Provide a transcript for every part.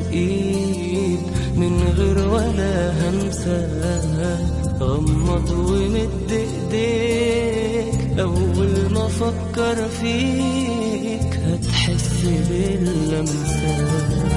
ايد من غير ولا همسة. غمض ومد ايديك، اول ما افكر فيك هتحس باللمسة.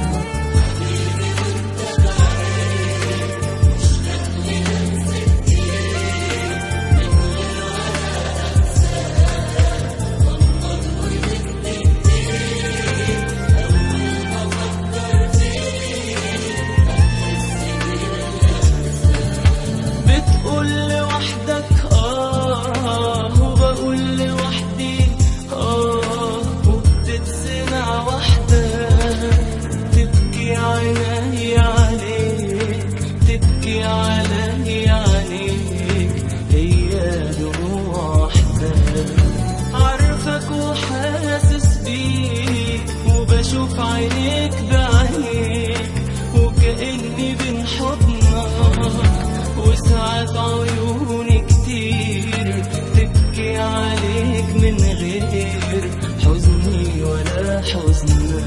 بشوف عينيك بعينيك وكأني بين حضنك، وساعات عيوني كتير تبكي عليك من غير حزني ولا حزنك.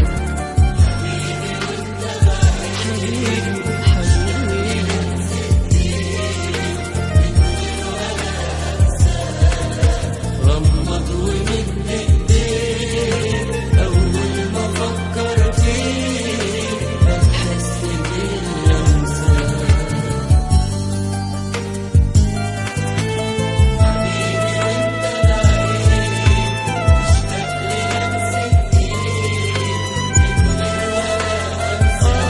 حبيبي غمض ومد ايديك، اول ما افكر فيك بتحس باللمسة. حبيبي وانت بعيد مشتاق للمسة ايديك من غير ولا همسة.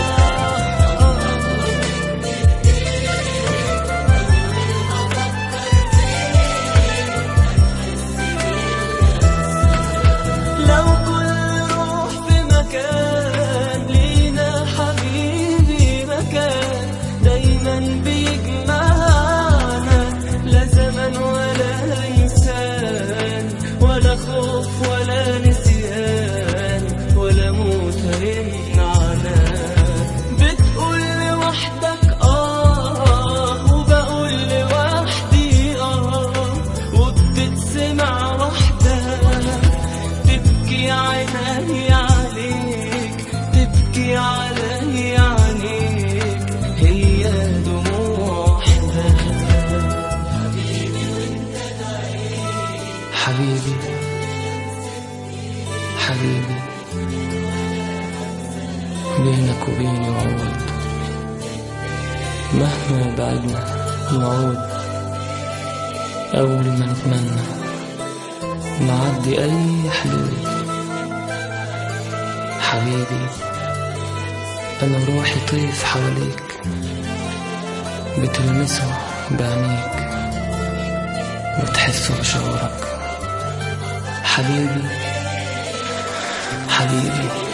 لو كل روح في مكان لينا حبيبي مكان دايما بيجمعنا، لا زمن ولا إنسان ولا خوف ولا نسيان ولا موت هيمنعنا. بتقول لوحدك وبقول لوحدي وبتتسمع وحدك، تبكي عيني عليك تبكي علي عينيك، هي دموع واحدة. حبيبي وانت بعيد، حبيبي حبيبي بينك وبيني وعود، مهما بعدنا نعود. أول ما نتمنى نعدي أي حدود. حبيبي أنا روحي طيف حواليك، بتلمسه بعينيك وتحسه بشعورك. حبيبي حبيبي